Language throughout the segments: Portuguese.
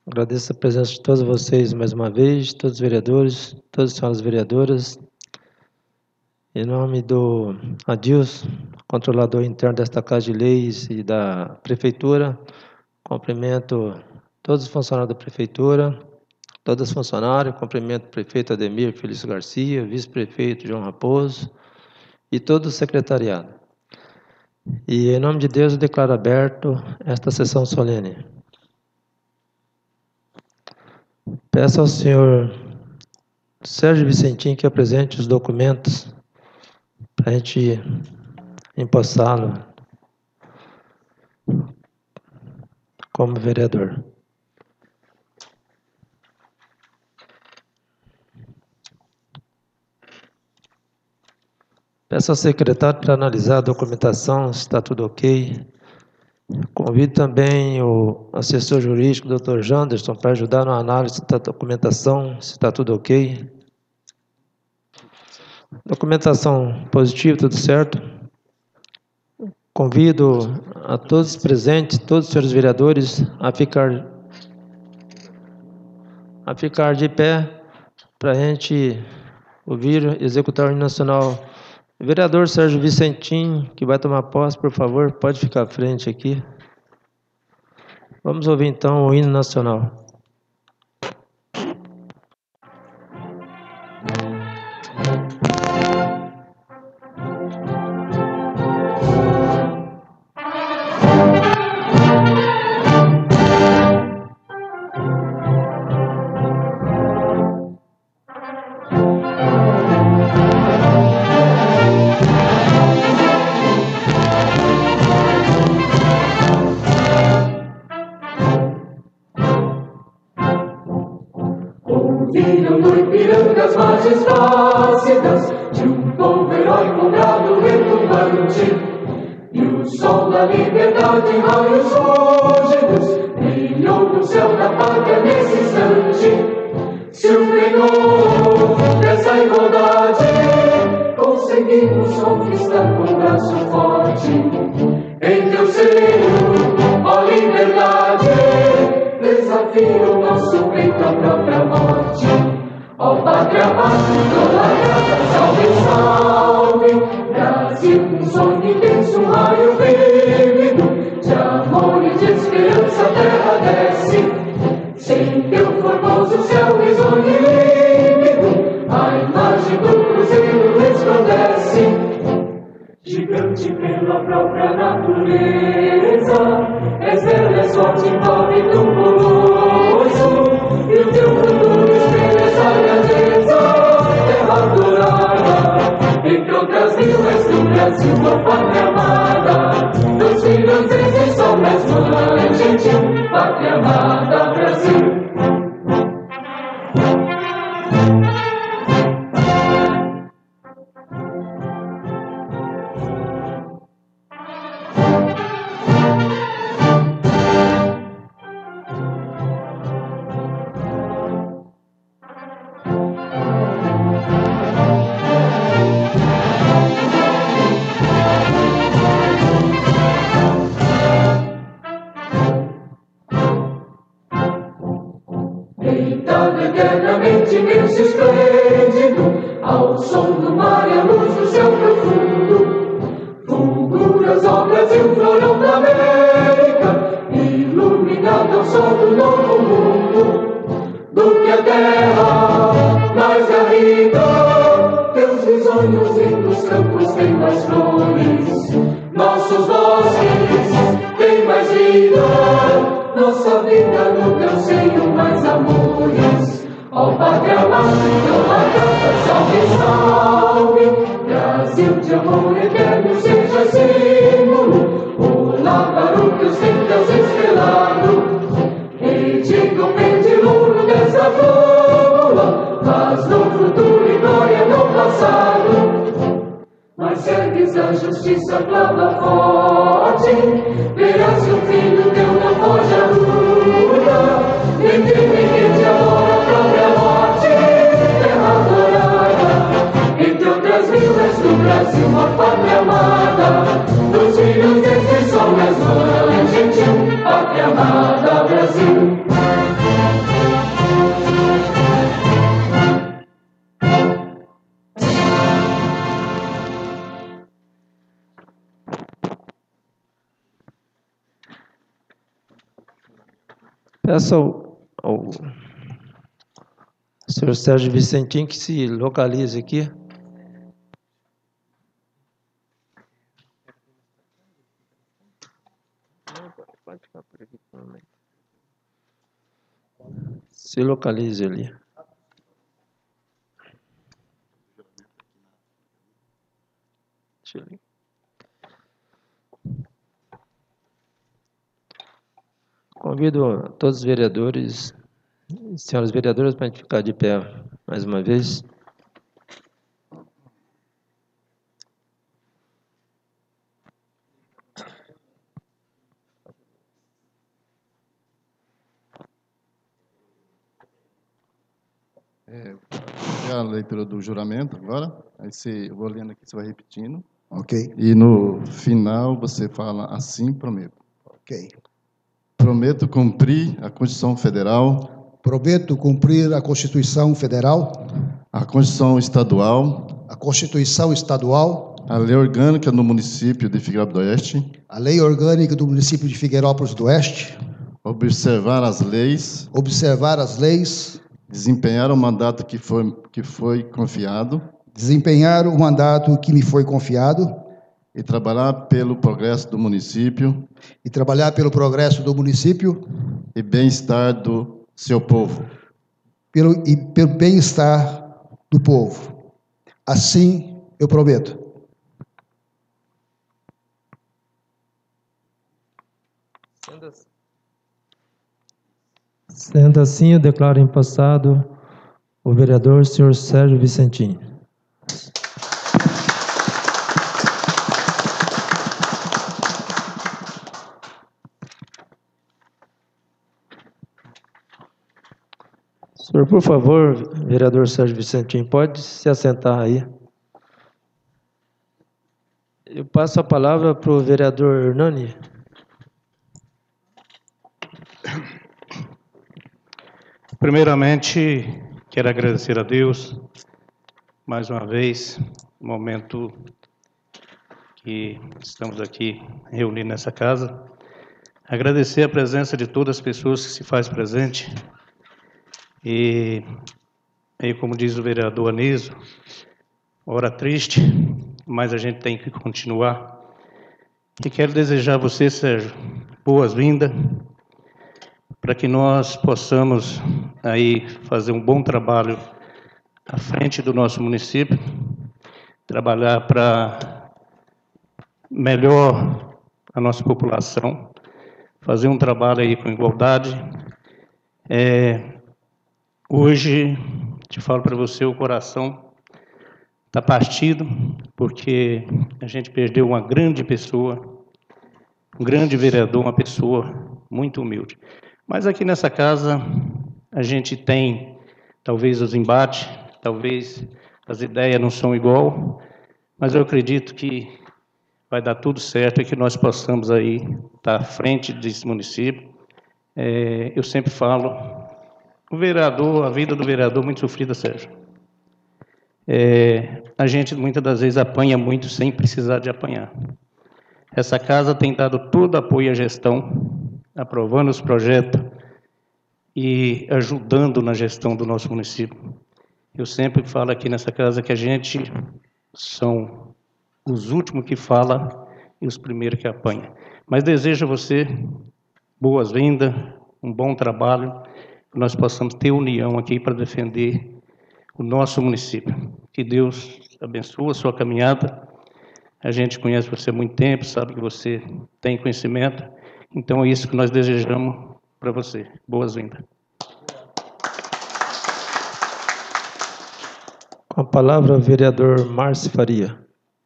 Agradeço a presença de todos vocês mais uma vez, todos os vereadores, todas as senhoras vereadoras. Em nome do Adilson, controlador interno desta Casa de Leis e da Prefeitura, cumprimento todos os funcionários da Prefeitura, todas as funcionárias, cumprimento o prefeito Ademir Felício Garcia, vice-prefeito João Raposo e todo o secretariado. E em nome de Deus eu declaro aberto esta sessão solene. Peço ao senhor Sérgio Vicentim que apresente os documentos para a gente empossá-lo como vereador. Peço ao secretário para analisar a documentação, se está tudo ok. Convido também o assessor jurídico, Dr. Janderson, para ajudar na análise da documentação, se está tudo ok. Documentação positiva, tudo certo. Convido a todos os presentes, todos os senhores vereadores, a ficar de pé para a gente ouvir, executar o hino nacional. Vereador Sérgio Vicentim, que vai tomar posse, por favor, pode ficar à frente aqui. Vamos ouvir então o hino nacional. Ouviram no Ipiranga as margens flácidas de um povo heróico brado retumbante, e o sol da liberdade em raios fúlgidos brilhou no céu da pátria nesse instante. Se o penhor dessa igualdade conseguimos conquistar com o braço forte, em teu seio, ó liberdade, desafia o nosso peito à própria morte. Ó pátria amada, salve, salve, Brasil, um sonho intenso, um raio vívido, de amor e de esperança a terra desce, sem teu formoso céu risonho e límpido, a imagem do cruzeiro resplandece. Gigante pela própria natureza, és bela, és forte, nobre do colosso, e o teu futuro espelha essa grandeza, terra adorada, entre outras mil és do Brasil, a pátria amada, dos filhos desse sol, és mãe gentil, pátria amada, Brasil. Deitado eternamente imenso e esplêndido, ao som do mar e à luz do céu profundo, fulguras, ó Brasil, florão da América, iluminado ao sol do novo mundo, do que a terra mais garrida, teus risonhos lindos campos têm mais flores, nossos bosques têm mais vida, nossa vida no teu seio mais amores. Ó pátria amada, salve, salve, Brasil de amor eterno seja símbolo, olá para o teu centros estrelado, rediga o pendilouro dessa fórmula, paz no futuro e glória no passado. Mas ergues a justiça, clama forte, verás que o filho teu não foge à luta, nem teme que te adora a própria morte, terra adorada, entre outras mil és do Brasil, a pátria amada, dos filhos desse sol és mãe gentil, pátria amada, Brasil. Peço ao senhor Sérgio Vicentim que se localize aqui. Pode ficar por aqui por um momento. Se localize ali. Deixa eu ver. Convido todos os vereadores e senhoras vereadoras para a gente ficar de pé mais uma vez. É a leitura do juramento agora. Aí eu vou lendo aqui, você vai repetindo. Ok, E no final você fala assim, prometo. ok. Prometo cumprir a Constituição Federal, Prometo cumprir a Constituição Federal, a Constituição Estadual, a Constituição Estadual, a Lei Orgânica do Município de Figueirópolis do Oeste, a Lei Orgânica do Município de Figueirópolis do Oeste, observar as leis, observar as leis, desempenhar o mandato que foi confiado desempenhar o mandato que me foi confiado e trabalhar pelo progresso do município e trabalhar pelo progresso do município e bem-estar do seu povo. pelo bem-estar do povo. Assim eu prometo. Sendo assim, eu declaro empossado o vereador senhor Sérgio Vicentim. Senhor, por favor, vereador Sérgio Vicentim, pode se assentar aí. Eu passo a palavra para o vereador Hernani. Primeiramente, quero agradecer a Deus, mais uma vez, no momento que estamos aqui reunidos nessa casa. Agradecer a presença de todas as pessoas que se faz presente. E aí, como diz o vereador Anísio, hora triste, mas a gente tem que continuar. E quero desejar a você, Sérgio, boas-vindas, para que nós possamos aí fazer um bom trabalho à frente do nosso município, trabalhar para melhor a nossa população, fazer um trabalho aí com igualdade. Hoje, te falo para você, o coração está partido, porque a gente perdeu uma grande pessoa, um grande vereador, uma pessoa muito humilde. Mas aqui nessa casa, a gente tem, talvez, os embates, talvez as ideias não são igual, mas eu acredito que vai dar tudo certo e que nós possamos aí estar à frente desse município. Eu sempre falo, o vereador, a vida do vereador é muito sofrida, Sérgio. A gente, muitas das vezes, apanha muito sem precisar de apanhar. Essa casa tem dado todo apoio à gestão, aprovando os projetos e ajudando na gestão do nosso município. Eu sempre falo aqui nessa casa que a gente são os últimos que falam e os primeiros que apanham. Mas desejo a você boas-vindas, um bom trabalho, que nós possamos ter união aqui para defender o nosso município. Que Deus abençoe a sua caminhada. A gente conhece você há muito tempo, sabe que você tem conhecimento. Então é isso que nós desejamos para você. Boas-vindas. Com a palavra, o vereador Márcio Faria.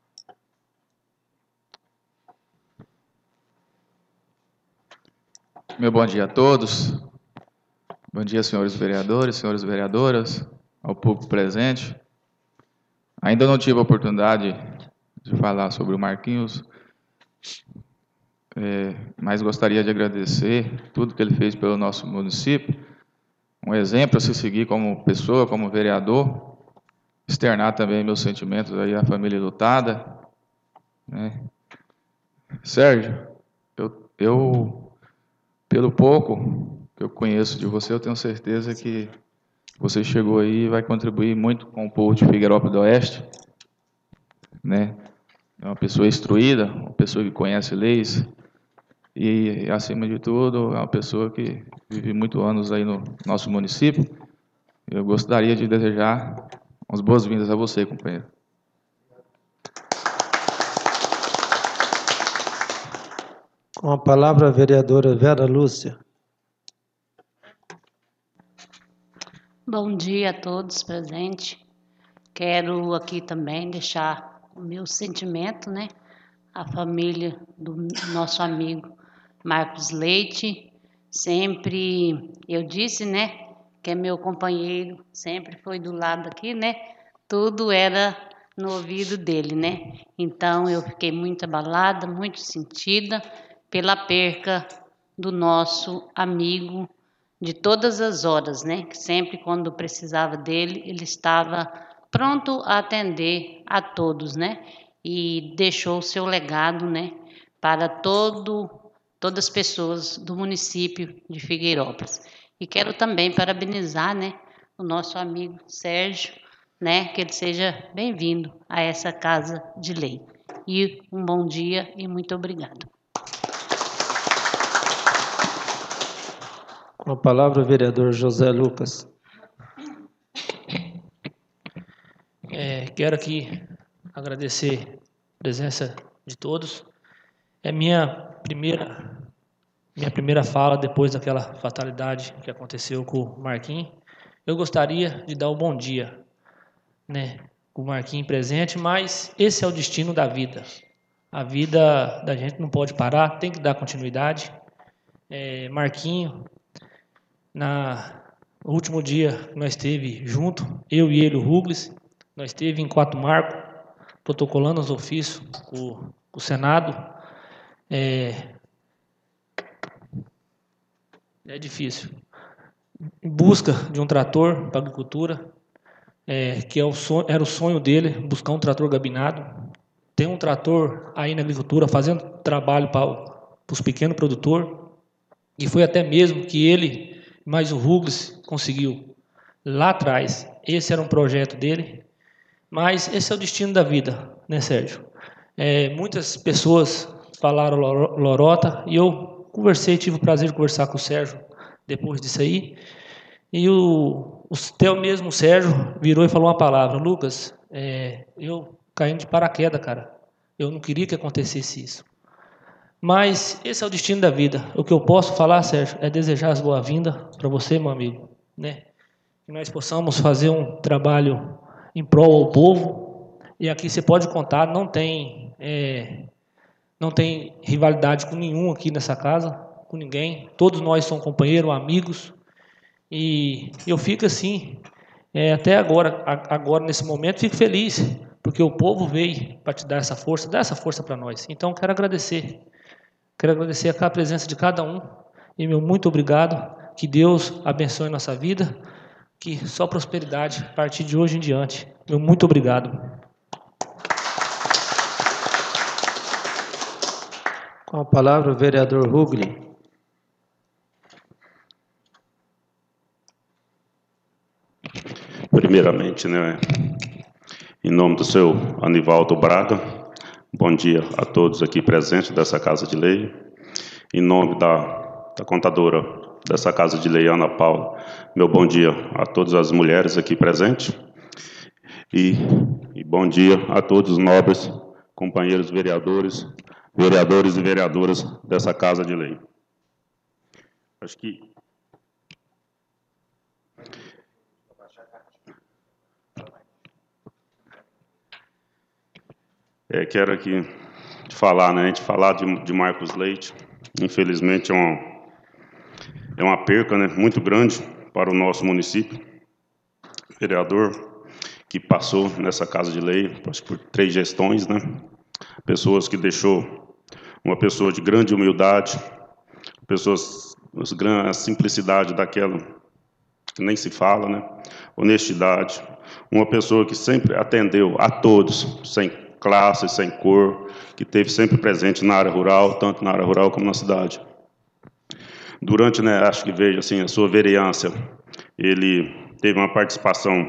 Meu bom dia a todos. Bom dia, senhores vereadores, senhoras vereadoras, ao público presente. Ainda não tive a oportunidade de falar sobre o Marquinhos, mas gostaria de agradecer tudo que ele fez pelo nosso município. Um exemplo a se seguir como pessoa, como vereador. Externar também meus sentimentos aí à família lutada. Sérgio, eu pelo pouco que eu conheço de você, eu tenho certeza que você chegou aí e vai contribuir muito com o povo de Figueirópolis do Oeste, né? É uma pessoa instruída, uma pessoa que conhece leis e, acima de tudo, é uma pessoa que vive muitos anos aí no nosso município. Eu gostaria de desejar umas boas-vindas a você, companheiro. Com a palavra, a vereadora Vera Lúcia. Bom dia a todos presentes. Quero aqui também deixar o meu sentimento, né? A família do nosso amigo Marcos Leite. Sempre, eu disse, né? Que é meu companheiro, sempre foi do lado aqui, né? Tudo era no ouvido dele, né? Então, eu fiquei muito abalada, muito sentida pela perca do nosso amigo de todas as horas, né? Que sempre quando precisava dele, ele estava pronto a atender a todos, né? E deixou o seu legado, né? Para todas as pessoas do município de Figueirópolis. E quero também parabenizar, né? O nosso amigo Sérgio, né? Que ele seja bem-vindo a essa casa de lei. E um bom dia e muito obrigado. Com a palavra, o vereador José Lucas. Quero aqui agradecer a presença de todos. É minha primeira fala depois daquela fatalidade que aconteceu com o Marquinhos. Eu gostaria de dar o bom dia, né, com o Marquinhos presente, mas esse é o destino da vida. A vida da gente não pode parar, tem que dar continuidade. Marquinhos, no último dia que nós esteve junto, eu e ele, o Ruglis, nós esteve em Quatro Marcos, protocolando os ofícios com o Senado. É difícil. Em busca de um trator para a agricultura, que era o sonho dele, buscar um trator gabinado. Tem um trator aí na agricultura fazendo trabalho para os pequenos produtores, e foi até mesmo que ele, mais o Ruglis, conseguiu lá atrás. Esse era um projeto dele, mas esse é o destino da vida, né, Sérgio? Muitas pessoas falaram lorota, e eu tive o prazer de conversar com o Sérgio depois disso aí, e o mesmo Sérgio virou e falou uma palavra: Lucas, eu caí de paraquedas, cara, eu não queria que acontecesse isso, mas esse é o destino da vida. O que eu posso falar, Sérgio, é desejar as boas-vindas para você, meu amigo, né? Que nós possamos fazer um trabalho em prol ao povo, e aqui você pode contar, não tem rivalidade com nenhum aqui nessa casa, com ninguém. Todos nós somos companheiros, amigos, e eu fico assim, até agora nesse momento, fico feliz, porque o povo veio para te dar essa força para nós. Então, quero agradecer a presença de cada um, e meu muito obrigado, que Deus abençoe nossa vida, que só prosperidade a partir de hoje em diante. Meu muito obrigado. Com a palavra, o vereador Rugli. Primeiramente, né, em nome do seu Anivaldo Braga, bom dia a todos aqui presentes dessa Casa de Lei. Em nome da contadora dessa Casa de Lei, Ana Paula, meu bom dia a todas as mulheres aqui presentes. E bom dia a todos os nobres companheiros vereadores e vereadoras dessa Casa de Lei. Acho que quero aqui falar, né, de Marcos Leite. Infelizmente é uma perca, né, muito grande para o nosso município. Vereador que passou nessa Casa de Lei, acho que por 3 gestões, né? Pessoas que deixou uma pessoa de grande humildade, a simplicidade daquela que nem se fala, né? Honestidade, uma pessoa que sempre atendeu a todos, sem classe, sem cor, que esteve sempre presente na área rural, tanto na área rural como na cidade. durante, né, acho que vejo assim, a sua vereança, ele teve uma participação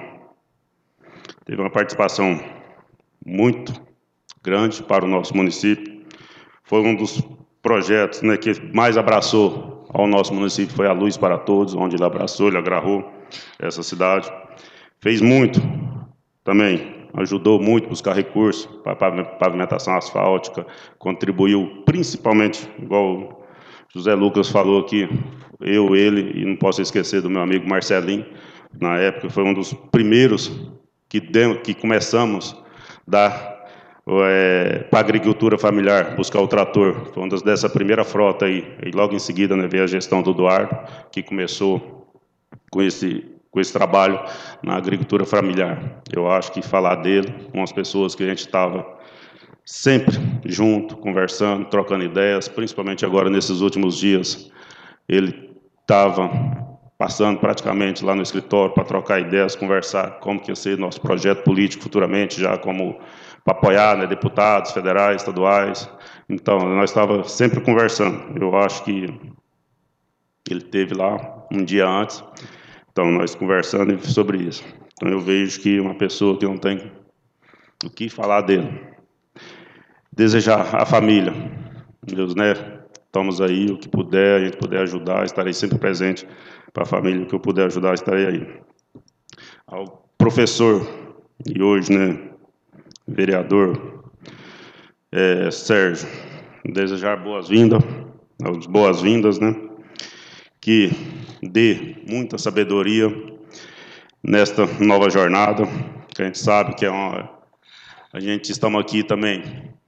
muito grande para o nosso município. Foi um dos projetos, né, que mais abraçou ao nosso município, foi a Luz para Todos, onde ele abraçou, ele agarrou essa cidade. Fez muito também, ajudou muito a buscar recursos para pavimentação asfáltica, contribuiu principalmente, igual o José Lucas falou aqui, ele, e não posso esquecer do meu amigo Marcelinho, na época foi um dos primeiros que começamos a dar para a agricultura familiar, buscar o trator. Foi uma dessa primeira frota aí. E logo em seguida, né, veio a gestão do Eduardo, que começou com esse trabalho na agricultura familiar. Eu acho que falar dele, com as pessoas que a gente estava sempre junto, conversando, trocando ideias, principalmente agora nesses últimos dias, ele estava passando praticamente lá no escritório para trocar ideias, conversar como que ia ser nosso projeto político futuramente, já como para apoiar, né, deputados federais, estaduais. Então, nós estávamos sempre conversando. Eu acho que ele esteve lá um dia antes, então nós conversando sobre isso. Então, eu vejo que uma pessoa que não tem o que falar dele. Desejar à família, Deus, né? Estamos aí, o que puder, a gente puder ajudar, estarei sempre presente para a família, o que eu puder ajudar, estarei aí. Ao professor, e hoje, né, vereador Sérgio, desejar boas-vindas, né? Que dê muita sabedoria nesta nova jornada, que a gente sabe que a gente estamos aqui também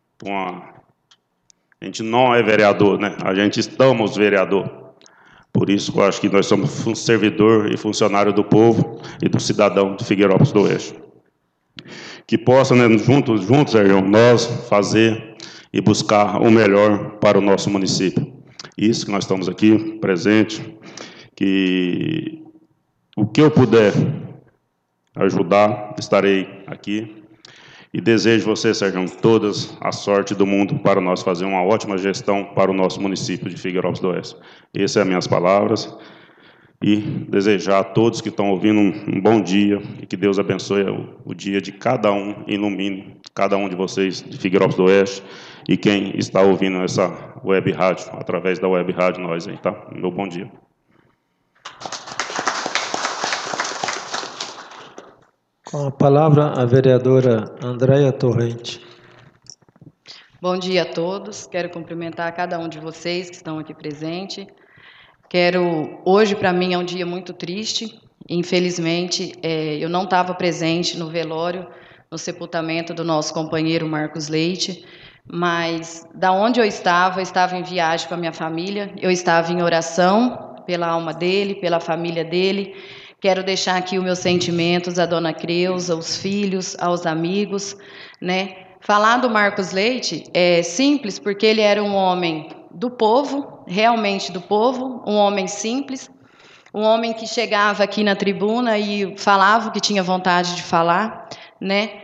a gente não é vereador, né? A gente estamos vereador. Por isso, eu acho que nós somos servidor e funcionário do povo e do cidadão de Figueirópolis do Oeste. Que possa, né, juntos, Sérgio, nós fazer e buscar o melhor para o nosso município. Isso que nós estamos aqui, presente, que o que eu puder ajudar, estarei aqui. E desejo você, Sérgio, todas a sorte do mundo para nós fazer uma ótima gestão para o nosso município de Figueirópolis do Oeste. Essas são as minhas palavras. E desejar a todos que estão ouvindo um bom dia e que Deus abençoe o dia de cada um, ilumine cada um de vocês de Figueirópolis do Oeste e quem está ouvindo essa web rádio, através da web rádio, nós aí, tá? Meu bom dia. Com a palavra, a vereadora Andréia Torrente. Bom dia a todos. Quero cumprimentar cada um de vocês que estão aqui presentes. Hoje, para mim, é um dia muito triste. Infelizmente, eu não estava presente no velório, no sepultamento do nosso companheiro Marcos Leite, mas da onde eu estava em viagem com a minha família, eu estava em oração pela alma dele, pela família dele. Quero deixar aqui os meus sentimentos à dona Creuza, aos filhos, aos amigos, né? Falar do Marcos Leite é simples, porque ele era um homem do povo, realmente do povo, um homem simples, um homem que chegava aqui na tribuna e falava o que tinha vontade de falar, né?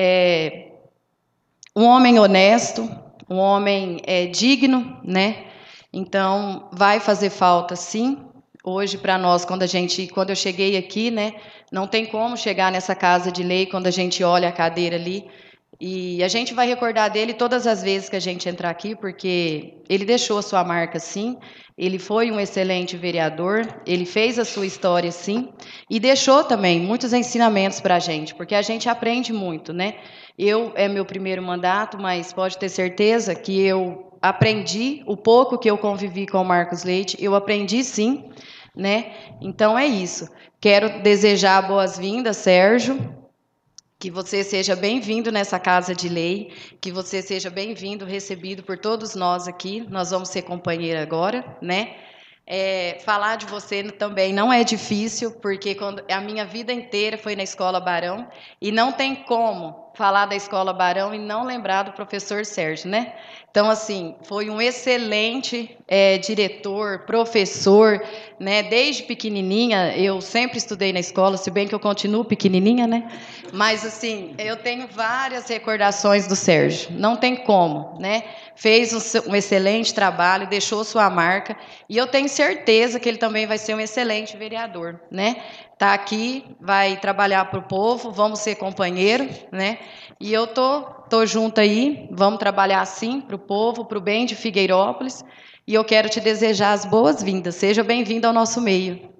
Um homem honesto, um homem digno, né? Então, vai fazer falta, sim. Hoje, para nós, quando eu cheguei aqui, né, não tem como chegar nessa casa de lei quando a gente olha a cadeira ali. E a gente vai recordar dele todas as vezes que a gente entrar aqui, porque ele deixou a sua marca, sim. Ele foi um excelente vereador, ele fez a sua história, sim. E deixou também muitos ensinamentos para a gente, porque a gente aprende muito, né? É meu primeiro mandato, mas pode ter certeza que eu aprendi o pouco que eu convivi com o Marcos Leite, eu aprendi sim, né? Então é isso. Quero desejar boas-vindas, Sérgio, que você seja bem-vindo nessa casa de lei, que você seja bem-vindo, recebido por todos nós aqui. Nós vamos ser companheira agora, né? Falar de você também não é difícil, porque a minha vida inteira foi na Escola Barão, e não tem como falar da Escola Barão e não lembrar do professor Sérgio, né? Então, assim, foi um excelente diretor, professor, né? Desde pequenininha, eu sempre estudei na escola, se bem que eu continuo pequenininha, né? Mas, assim, eu tenho várias recordações do Sérgio, não tem como, né? Fez um excelente trabalho, deixou sua marca, e eu tenho certeza que ele também vai ser um excelente vereador, né? Tá aqui, vai trabalhar para o povo, vamos ser companheiro, né? E eu tô junto aí, vamos trabalhar assim para o povo, para o bem de Figueirópolis. E eu quero te desejar as boas-vindas. Seja bem-vindo ao nosso meio.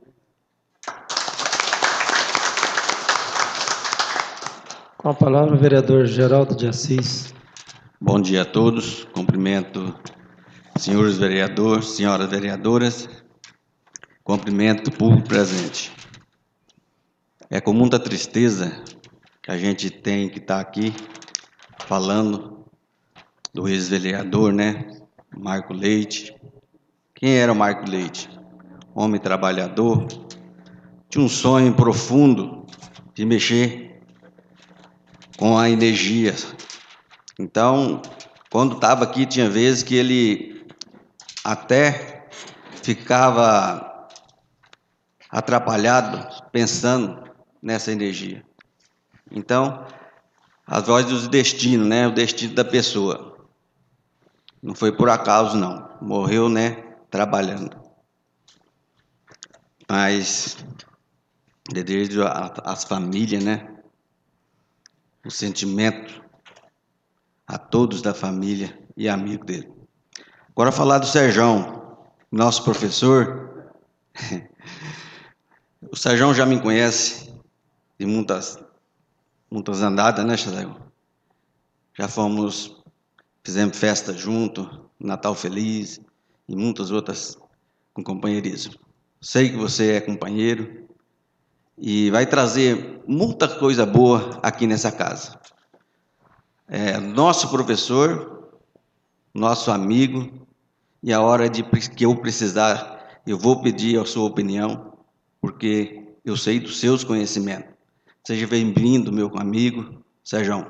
Com a palavra, o vereador Geraldo de Assis. Bom dia a todos. Cumprimento senhores vereadores, senhoras vereadoras. Cumprimento o público presente. É com muita tristeza que a gente tem que estar aqui falando do ex-vereador, né? Marco Leite. Quem era o Marco Leite? Homem trabalhador, tinha um sonho profundo de mexer com a energia. Então, quando estava aqui, tinha vezes que ele até ficava atrapalhado pensando nessa energia. Então, as vozes do destino, né? O destino da pessoa. Não foi por acaso, não. Morreu, né? Trabalhando. Mas, desejo às famílias, né? O sentimento a todos da família e amigo dele. Agora, falar do Sérgio, nosso professor. O Sérgio já me conhece de muitas andadas, né, Sérgio? Já fizemos festa junto, Natal Feliz e muitas outras com companheirismo. Sei que você é companheiro e vai trazer muita coisa boa aqui nessa casa. Nosso professor, nosso amigo, e a hora que eu precisar, eu vou pedir a sua opinião, porque eu sei dos seus conhecimentos. Seja bem-vindo, meu amigo Sérgio.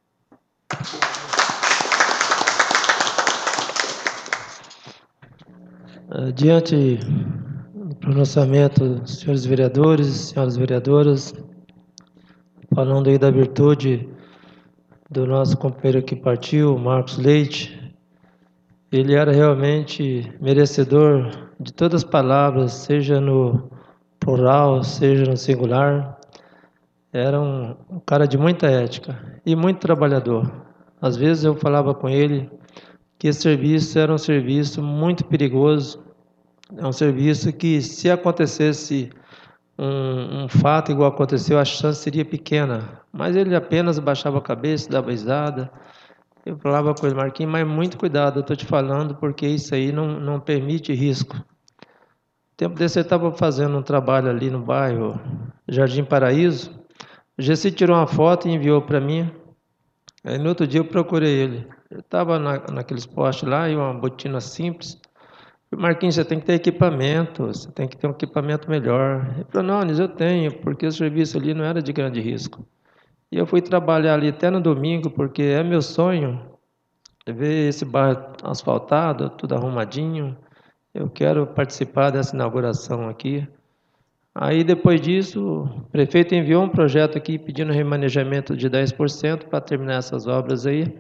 Diante do pronunciamento dos senhores vereadores, senhoras vereadoras, falando aí da virtude do nosso companheiro que partiu, Marcos Leite, ele era realmente merecedor de todas as palavras, seja no plural, seja no singular. Era um cara de muita ética e muito trabalhador. Às vezes eu falava com ele que esse serviço era um serviço muito perigoso, é um serviço que, se acontecesse um fato igual aconteceu, a chance seria pequena, mas ele apenas baixava a cabeça, dava risada. Eu falava com ele: Marquinhos, mas muito cuidado, eu estou te falando, porque isso aí não permite risco. Tempo desse eu estava fazendo um trabalho ali no bairro Jardim Paraíso. O Gessi tirou uma foto e enviou para mim. Aí no outro dia eu procurei ele. Eu estava naqueles postes lá e uma botina simples. Marquinhos, você tem que ter equipamento, você tem que ter um equipamento melhor. Ele falou: não, Nis, eu tenho, porque o serviço ali não era de grande risco. E eu fui trabalhar ali até no domingo, porque é meu sonho ver esse bairro asfaltado, tudo arrumadinho. Eu quero participar dessa inauguração aqui. Aí, depois disso, o prefeito enviou um projeto aqui pedindo remanejamento de 10% para terminar essas obras aí.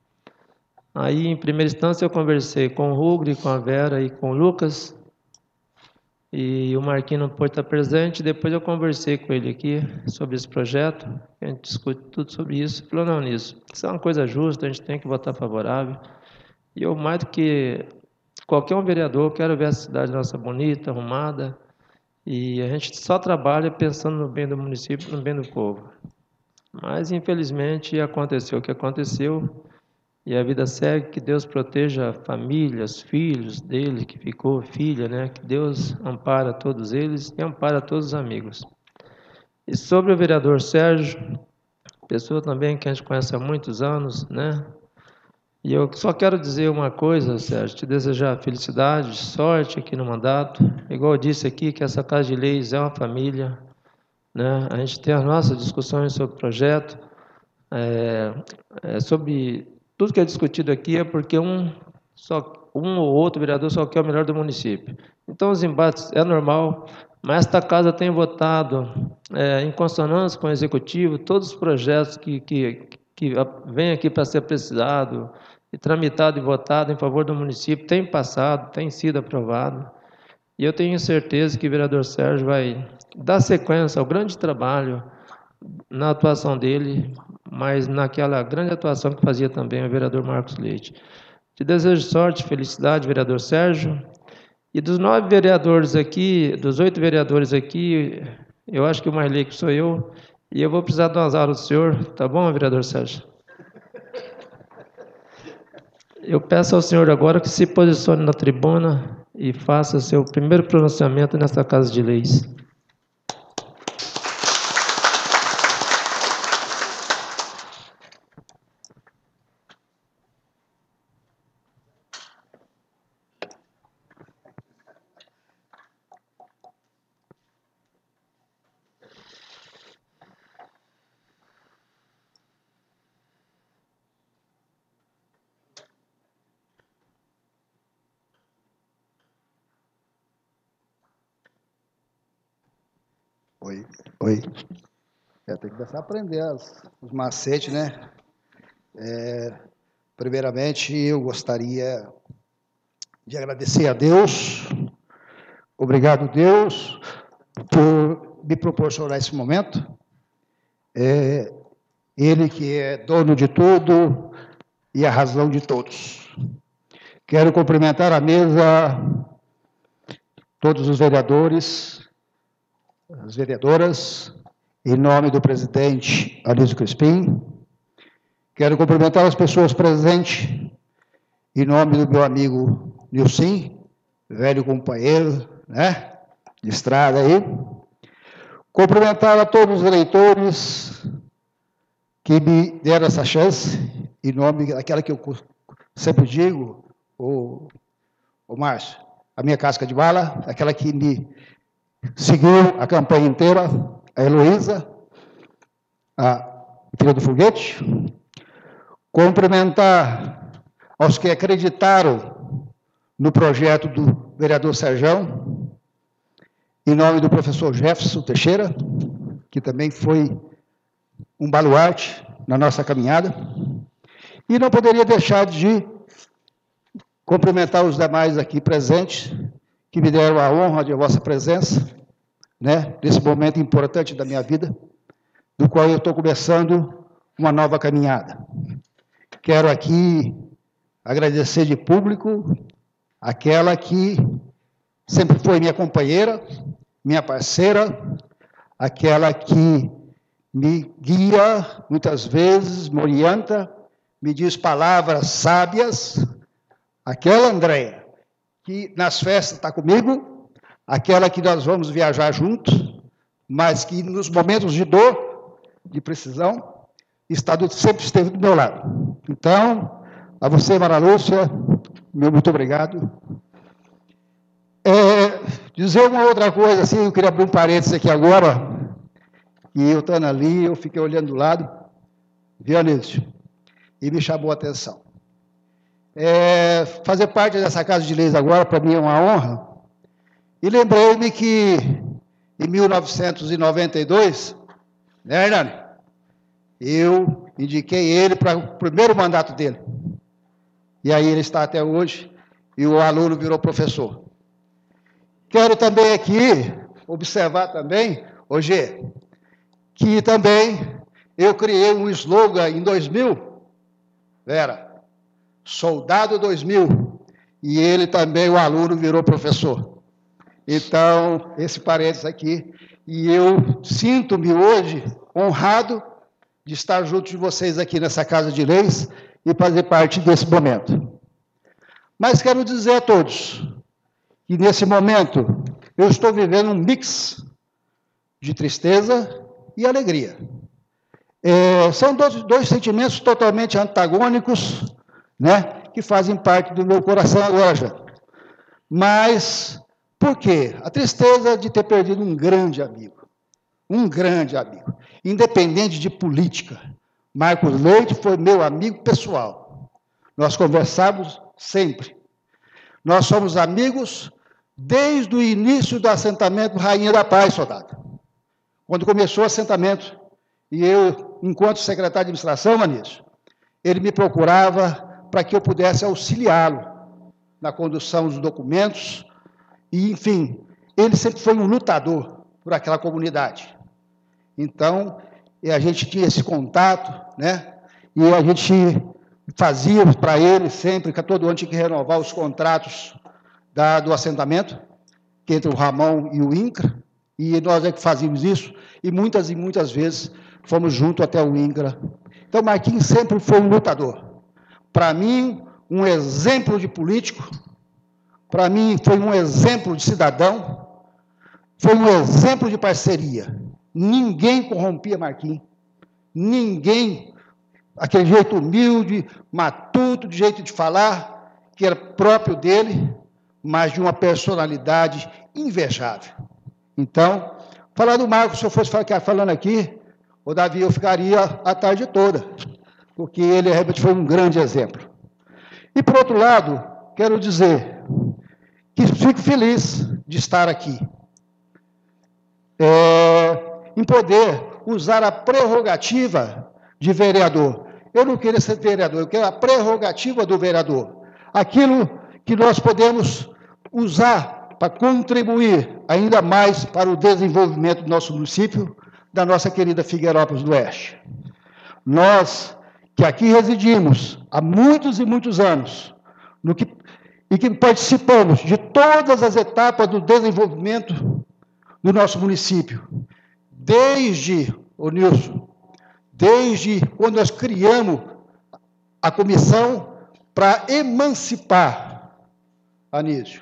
Aí, em primeira instância, eu conversei com o Rugri, com a Vera e com o Lucas. E o Marquinhos não pôde estar presente. Depois eu conversei com ele aqui sobre esse projeto. A gente discute tudo sobre isso. Ele falou: não, nisso, isso é uma coisa justa, a gente tem que votar favorável. E eu, mais do que qualquer um vereador, quero ver a cidade nossa bonita, arrumada. E a gente só trabalha pensando no bem do município, no bem do povo. Mas, infelizmente, aconteceu o que aconteceu. E a vida segue. Que Deus proteja a família, os filhos dele, que ficou, filha, né? Que Deus ampara todos eles e ampara todos os amigos. E sobre o vereador Sérgio, pessoa também que a gente conhece há muitos anos, né? E eu só quero dizer uma coisa, Sérgio, te desejar felicidade, sorte aqui no mandato. Igual eu disse aqui, que essa Casa de Leis é uma família, né? A gente tem as nossas discussões sobre o projeto, sobre tudo que é discutido aqui é porque um ou outro vereador só quer o melhor do município. Então, os embates é normal, mas esta casa tem votado em consonância com o Executivo todos os projetos que vêm aqui para ser apreciado e tramitado e votado em favor do município, tem passado, tem sido aprovado. E eu tenho certeza que o vereador Sérgio vai dar sequência ao grande trabalho na atuação dele, mas naquela grande atuação que fazia também o vereador Marcos Leite. Te desejo sorte, felicidade, vereador Sérgio. E dos 9 vereadores aqui, dos 8 vereadores aqui, eu acho que o mais leigo sou eu, e eu vou precisar de umas aulas do senhor, tá bom, vereador Sérgio? Eu peço ao senhor agora que se posicione na tribuna e faça seu primeiro pronunciamento nesta Casa de Leis. Oi. Tem que começar a aprender os macetes, né? Primeiramente, eu gostaria de agradecer a Deus. Obrigado, Deus, por me proporcionar esse momento. Ele que é dono de tudo e a razão de todos. Quero cumprimentar a mesa, todos os vereadores, as vereadoras, em nome do presidente Anísio Crispim. Quero cumprimentar as pessoas presentes, em nome do meu amigo Nilcim, velho companheiro, né, de estrada aí. Cumprimentar a todos os eleitores que me deram essa chance, em nome daquela que eu sempre digo, o Márcio, a minha casca de bala, aquela que me seguiu a campanha inteira, a Heloísa, a filha do foguete. Cumprimentar aos que acreditaram no projeto do vereador Serjão, em nome do professor Jefferson Teixeira, que também foi um baluarte na nossa caminhada. E não poderia deixar de cumprimentar os demais aqui presentes, que me deram a honra de vossa presença, né, nesse momento importante da minha vida, do qual eu estou começando uma nova caminhada. Quero aqui agradecer de público aquela que sempre foi minha companheira, minha parceira, aquela que me guia, muitas vezes, me orienta, me diz palavras sábias, aquela Andréia, que nas festas está comigo, aquela que nós vamos viajar juntos, mas que nos momentos de dor, de precisão, sempre esteve do meu lado. Então, a você, Mara Lúcia, meu muito obrigado. Dizer uma outra coisa, assim, eu queria abrir um parênteses aqui agora, e eu estando ali, eu fiquei olhando do lado, viu, Anísio? E me chamou a atenção. Fazer parte dessa Casa de Leis agora, para mim, é uma honra. E lembrei-me que, em 1992, né, Hernani? Eu indiquei ele para o primeiro mandato dele. E aí ele está até hoje, e o aluno virou professor. Quero também aqui observar também, hoje, que também eu criei um slogan em 2000, Vera, Soldado 2000, e ele também, o aluno, virou professor. Então, esse parênteses aqui, e eu sinto-me hoje honrado de estar junto de vocês aqui nessa Casa de Leis e fazer parte desse momento. Mas quero dizer a todos que, nesse momento, eu estou vivendo um mix de tristeza e alegria. São dois sentimentos totalmente antagônicos, né, que fazem parte do meu coração agora já. Mas, por quê? A tristeza de ter perdido um grande amigo, independente de política, Marcos Leite foi meu amigo pessoal. Nós conversávamos sempre. Nós somos amigos desde o início do assentamento Rainha da Paz, soldado. Quando começou o assentamento, e eu, enquanto secretário de administração, Anísio, ele me procurava para que eu pudesse auxiliá-lo na condução dos documentos, e, enfim, ele sempre foi um lutador por aquela comunidade. Então, a gente tinha esse contato, né? E a gente fazia para ele sempre, que todo ano tinha que renovar os contratos do assentamento, que entre o Ramon e o INCRA, e nós é que fazíamos isso, e muitas vezes fomos junto até o INCRA. Então, Marquinhos sempre foi um lutador. Para mim, um exemplo de político, para mim foi um exemplo de cidadão, foi um exemplo de parceria. Ninguém corrompia Marquinhos, ninguém, aquele jeito humilde, matuto, de jeito de falar, que era próprio dele, mas de uma personalidade invejável. Então, falar do Marcos, se eu fosse ficar falando aqui, o Davi, eu ficaria a tarde toda, porque ele realmente foi um grande exemplo. E, por outro lado, quero dizer que fico feliz de estar aqui, em poder usar a prerrogativa de vereador. Eu não queria ser vereador, eu quero a prerrogativa do vereador. Aquilo que nós podemos usar para contribuir ainda mais para o desenvolvimento do nosso município, da nossa querida Figueirópolis do Oeste. Nós, que aqui residimos há muitos e muitos anos, e que participamos de todas as etapas do desenvolvimento do nosso município, desde, ô Nilson, desde quando nós criamos a comissão para emancipar, Anísio.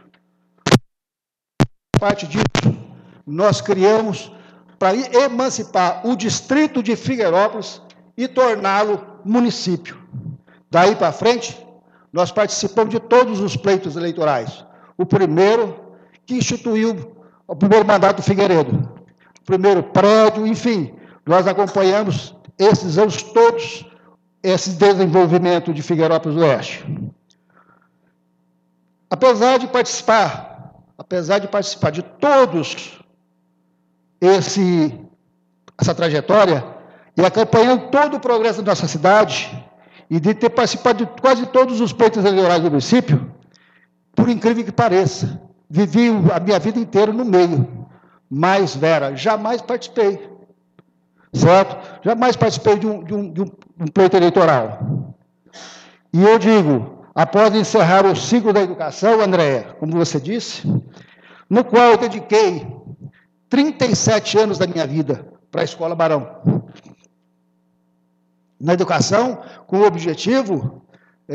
Parte disso, nós criamos para emancipar o distrito de Figueirópolis e torná-lo município. Daí para frente, nós participamos de todos os pleitos eleitorais. O primeiro, que instituiu o primeiro mandato do Figueiredo, o primeiro prédio, enfim, nós acompanhamos esses anos todos, esse desenvolvimento de Figueirópolis do Oeste. Apesar de participar de todos essa trajetória, e acompanhando todo o progresso da nossa cidade, e de ter participado de quase todos os pleitos eleitorais do município, por incrível que pareça, vivi a minha vida inteira no meio, mas, Vera, jamais participei, certo? Jamais participei de um pleito eleitoral. E eu digo, após encerrar o ciclo da educação, Andréia, como você disse, no qual eu dediquei 37 anos da minha vida para a Escola Barão. Na educação, com o objetivo,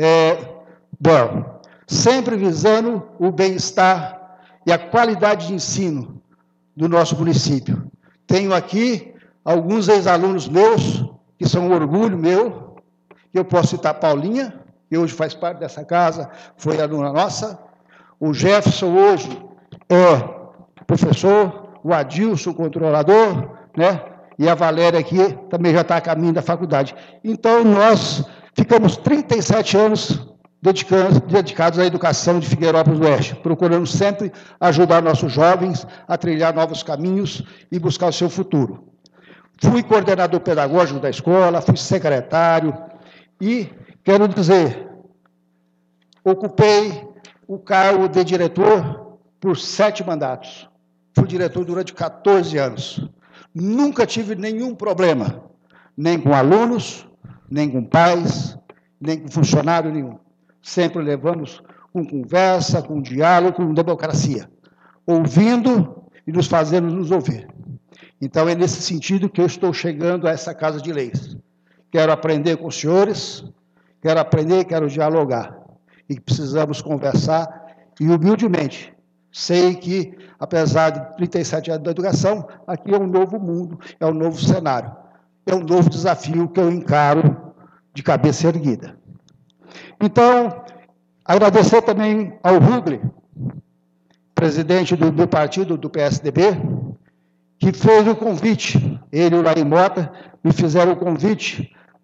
sempre visando o bem-estar e a qualidade de ensino do nosso município. Tenho aqui alguns ex-alunos meus, que são um orgulho meu, que eu posso citar Paulinha, que hoje faz parte dessa casa, foi aluna nossa. O Jefferson hoje é professor, o Adilson, controlador, né? E a Valéria aqui também já está a caminho da faculdade. Então, nós ficamos 37 anos dedicados à educação de Figueirópolis do Oeste, procurando sempre ajudar nossos jovens a trilhar novos caminhos e buscar o seu futuro. Fui coordenador pedagógico da escola, fui secretário e, quero dizer, ocupei o cargo de diretor por 7 mandatos. Fui diretor durante 14 anos. Nunca tive nenhum problema, nem com alunos, nem com pais, nem com funcionário nenhum. Sempre levamos com conversa, com diálogo, com democracia, ouvindo e nos fazendo nos ouvir. Então, é nesse sentido que eu estou chegando a essa Casa de Leis. Quero aprender com os senhores, quero aprender, quero dialogar. E precisamos conversar, e humildemente, sei que, apesar de 37 anos da educação, aqui é um novo mundo, é um novo cenário, é um novo desafio que eu encaro de cabeça erguida. Então, agradecer também ao Rugli, presidente do meu partido, do PSDB, que fez o convite, ele e o Larim Mota me fizeram o convite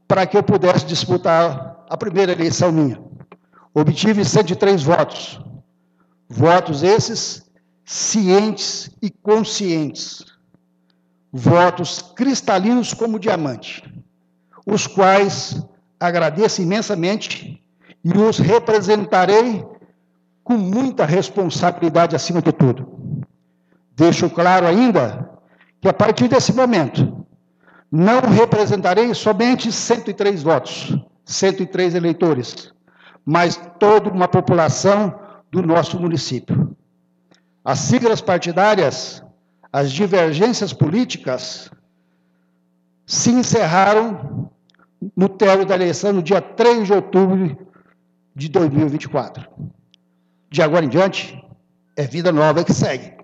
para que eu pudesse disputar a primeira eleição minha. Obtive 103 votos. Votos esses cientes e conscientes. Votos cristalinos como diamante, os quais agradeço imensamente e os representarei com muita responsabilidade acima de tudo. Deixo claro ainda que a partir desse momento não representarei somente 103 votos, 103 eleitores, mas toda uma população do nosso município. As siglas partidárias, as divergências políticas se encerraram no término da eleição no dia 3 de outubro de 2024. De agora em diante, é vida nova que segue.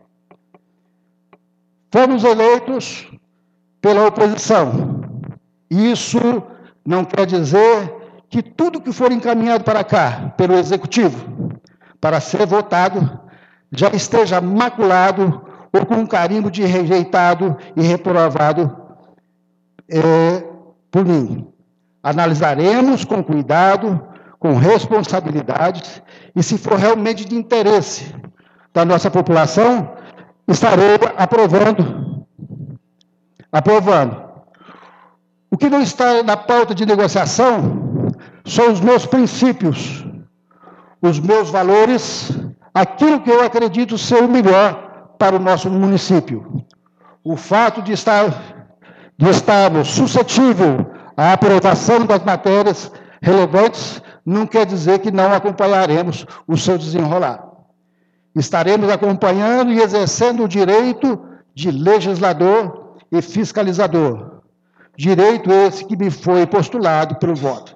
Fomos eleitos pela oposição. Isso não quer dizer que tudo que for encaminhado para cá, pelo Executivo, para ser votado, já esteja maculado ou com um carimbo de rejeitado e reprovado por mim. Analisaremos com cuidado, com responsabilidade, e se for realmente de interesse da nossa população, estarei aprovando. O que não está na pauta de negociação são os meus princípios, os meus valores, aquilo que eu acredito ser o melhor para o nosso município. O fato de estarmos suscetíveis à aprovação das matérias relevantes não quer dizer que não acompanharemos o seu desenrolar. Estaremos acompanhando e exercendo o direito de legislador e fiscalizador. Direito esse que me foi postulado pelo voto.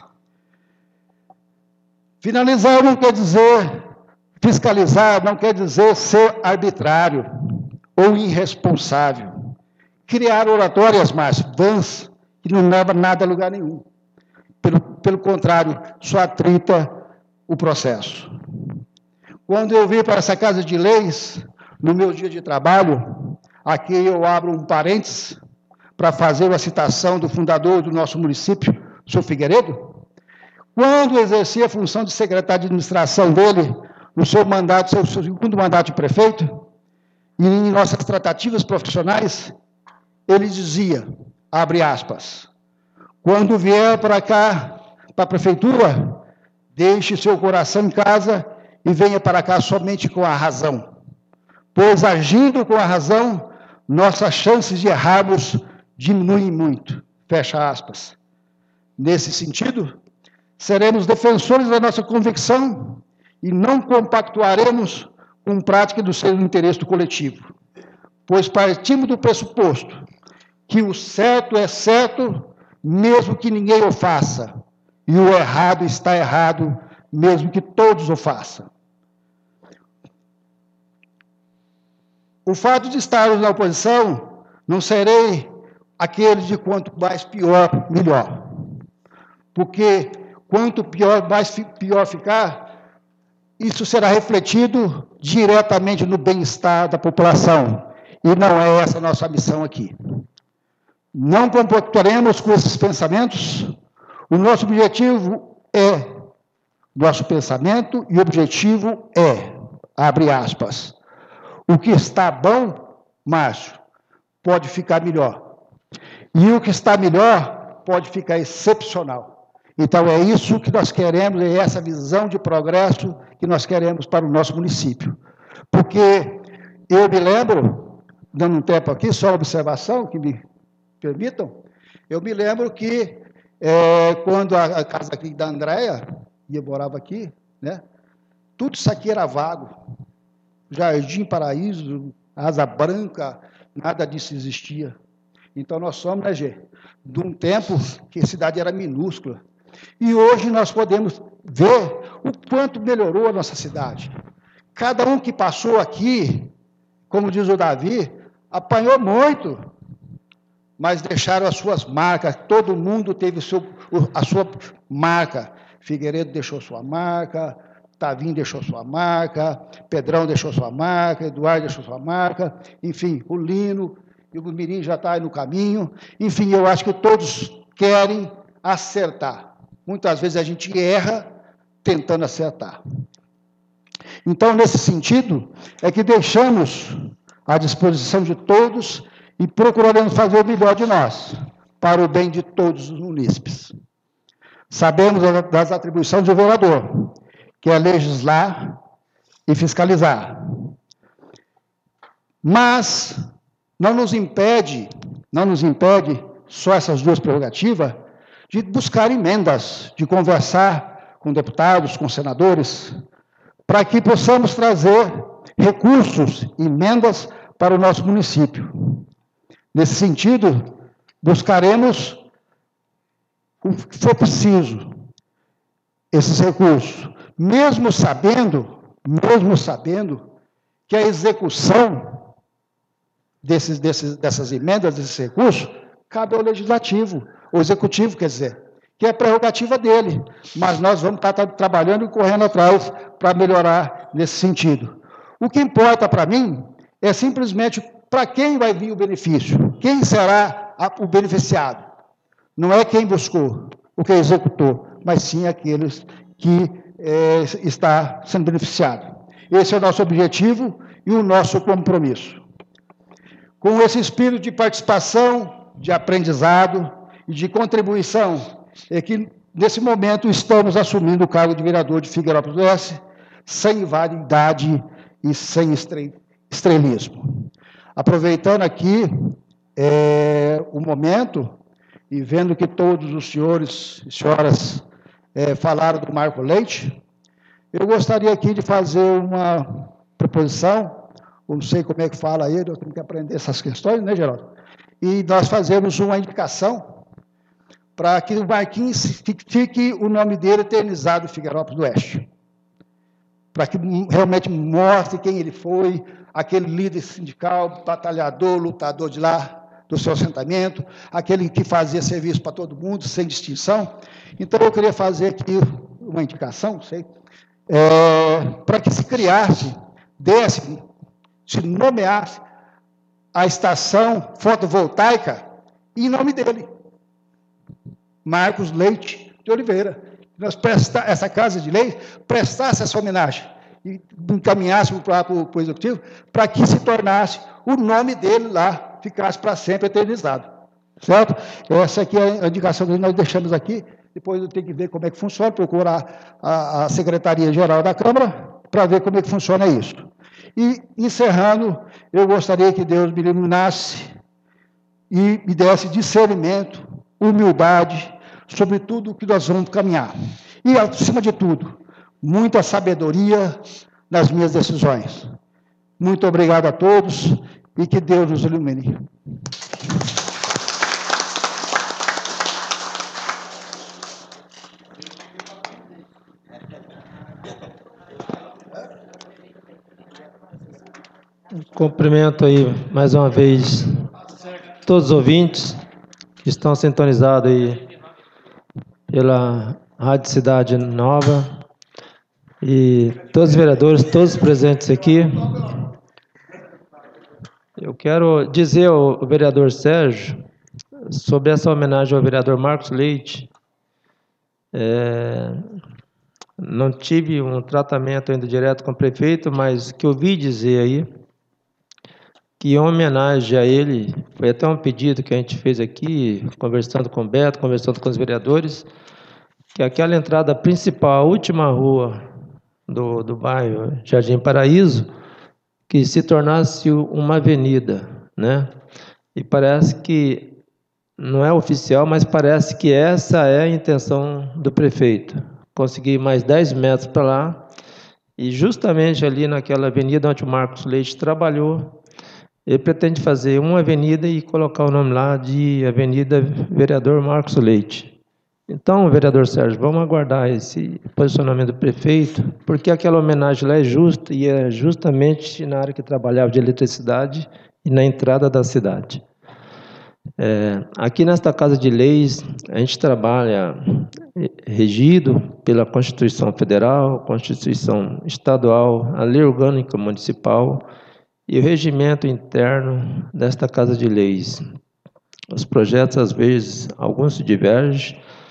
Fiscalizar não quer dizer ser arbitrário ou irresponsável. Criar oratórias mais vãs que não levam nada a lugar nenhum. Pelo contrário, só atrita o processo. Quando eu vim para essa Casa de Leis, no meu dia de trabalho, aqui eu abro um parênteses para fazer uma citação do fundador do nosso município, o senhor Figueiredo. Quando exercia a função de secretário de administração dele, no seu mandato, seu segundo mandato de prefeito, e em nossas tratativas profissionais, ele dizia, abre aspas, quando vier para cá, para a prefeitura, deixe seu coração em casa e venha para cá somente com a razão. Pois agindo com a razão, nossas chances de errarmos diminuem muito. Fecha aspas. Nesse sentido, seremos defensores da nossa convicção e não compactuaremos com prática do seu interesse do coletivo. Pois partimos do pressuposto que o certo é certo, mesmo que ninguém o faça, e o errado está errado, mesmo que todos o façam. O fato de estarmos na oposição, não serei aquele de quanto mais pior, melhor. Porque quanto pior, mais pior ficar, isso será refletido diretamente no bem-estar da população. E não é essa a nossa missão aqui. Não compactuaremos com esses pensamentos. O nosso objetivo é, nosso pensamento e objetivo é, abre aspas, o que está bom, Márcio, pode ficar melhor. E o que está melhor pode ficar excepcional. Então, é isso que nós queremos, é essa visão de progresso que nós queremos para o nosso município. Porque eu me lembro, dando um tempo aqui, só uma observação, que me permitam, eu me lembro que quando a casa aqui da Andréia, e eu morava aqui, né, tudo isso aqui era vago. Jardim Paraíso, Asa Branca, nada disso existia. Então, nós somos, né, Gê, de um tempo que a cidade era minúscula. E hoje nós podemos ver o quanto melhorou a nossa cidade. Cada um que passou aqui, como diz o Davi, apanhou muito, mas deixaram as suas marcas, todo mundo teve a sua marca. Figueiredo deixou sua marca, Tavinho deixou sua marca, Pedrão deixou sua marca, Eduardo deixou sua marca, enfim, o Lino, e o Mirim já está aí no caminho. Enfim, eu acho que todos querem acertar. Muitas vezes a gente erra tentando acertar. Então, nesse sentido, é que deixamos à disposição de todos e procuraremos fazer o melhor de nós, para o bem de todos os munícipes. Sabemos das atribuições do vereador, que é legislar e fiscalizar. Mas não nos impede só essas duas prerrogativas, de buscar emendas, de conversar com deputados, com senadores, para que possamos trazer recursos, emendas para o nosso município. Nesse sentido, buscaremos o que for preciso, esses recursos, mesmo sabendo que a execução dessas emendas, desses recursos, cabe ao legislativo, ao executivo, quer dizer, que é prerrogativa dele, mas nós vamos estar trabalhando e correndo atrás para melhorar nesse sentido. O que importa para mim é simplesmente para quem vai vir o benefício, quem será o beneficiado. Não é quem buscou, o que executou, mas sim aqueles que está sendo beneficiado. Esse é o nosso objetivo e o nosso compromisso. Com esse espírito de participação, de aprendizado e de contribuição, é que, nesse momento, estamos assumindo o cargo de vereador de Figueirópolis do Oeste, sem vaidade e sem estrelismo. Aproveitando aqui o momento, e vendo que todos os senhores e senhoras falaram do Marco Leite, eu gostaria aqui de fazer uma proposição, eu não sei como é que fala ele, eu tenho que aprender essas questões, né, Geraldo? E nós fazemos uma indicação para que o Marquinhos fique o nome dele eternizado em Figueirópolis do Oeste. Para que realmente mostre quem ele foi, aquele líder sindical, batalhador, lutador de lá, do seu assentamento, aquele que fazia serviço para todo mundo, sem distinção. Então, eu queria fazer aqui uma indicação, não sei, para que se criasse, se nomeasse a estação fotovoltaica em nome dele, Marcos Leite de Oliveira. Nós essa Casa de Lei prestasse essa homenagem e encaminhássemos para o Executivo para que se tornasse o nome dele lá, ficasse para sempre eternizado. Certo? Essa aqui é a indicação que nós deixamos aqui. Depois eu tenho que ver como é que funciona, procurar a Secretaria-Geral da Câmara para ver como é que funciona isso. E, encerrando, eu gostaria que Deus me iluminasse e me desse discernimento, humildade, sobre tudo o que nós vamos caminhar. E, acima de tudo, muita sabedoria nas minhas decisões. Muito obrigado a todos e que Deus nos ilumine. Cumprimento aí, mais uma vez, todos os ouvintes que estão sintonizados aí pela Rádio Cidade Nova e todos os vereadores, todos os presentes aqui. Eu quero dizer ao vereador Sérgio, sobre essa homenagem ao vereador Marcos Leite, não tive um tratamento ainda direto com o prefeito, mas que ouvi dizer aí, que em homenagem a ele, foi até um pedido que a gente fez aqui, conversando com o Beto, conversando com os vereadores, que aquela entrada principal, a última rua do bairro Jardim Paraíso, que se tornasse uma avenida, né? E parece que, não é oficial, mas parece que essa é a intenção do prefeito, conseguir mais 10 metros para lá, e justamente ali naquela avenida onde o Marcos Leite trabalhou, ele pretende fazer uma avenida e colocar o nome lá de Avenida Vereador Marcos Leite. Então, vereador Sérgio, vamos aguardar esse posicionamento do prefeito, porque aquela homenagem lá é justa, e é justamente na área que trabalhava de eletricidade e na entrada da cidade. Aqui nesta Casa de Leis, a gente trabalha regido pela Constituição Federal, Constituição Estadual, a Lei Orgânica Municipal, e o regimento interno desta Casa de Leis. Os projetos, às vezes, alguns se divergem,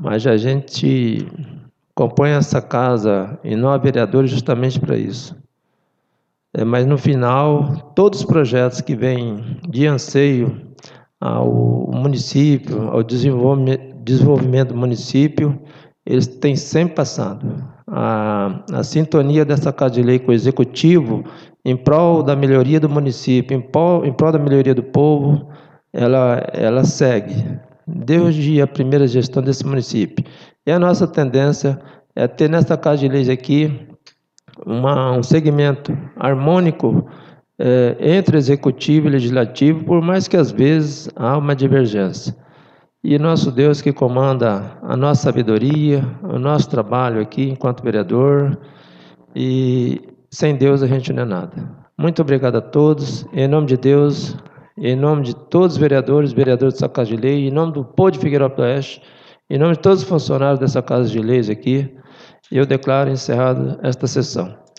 mas a gente compõe essa casa em 9 vereadores justamente para isso. Mas no final, todos os projetos que vêm de anseio ao município, ao desenvolvimento do município, eles têm sempre passado. A sintonia dessa Casa de Lei com o Executivo, em prol da melhoria do município, em prol da melhoria do povo, ela segue, desde a primeira gestão desse município. E a nossa tendência é ter nessa Casa de Leis aqui um segmento harmônico entre executivo e legislativo, por mais que às vezes há uma divergência. E nosso Deus que comanda a nossa sabedoria, o nosso trabalho aqui enquanto vereador, e sem Deus a gente não é nada. Muito obrigado a todos, em nome de Deus, em nome de todos os vereadores dessa Casa de Lei, em nome do povo de Figueirópolis do Oeste, em nome de todos os funcionários dessa Casa de Leis aqui, eu declaro encerrada esta sessão.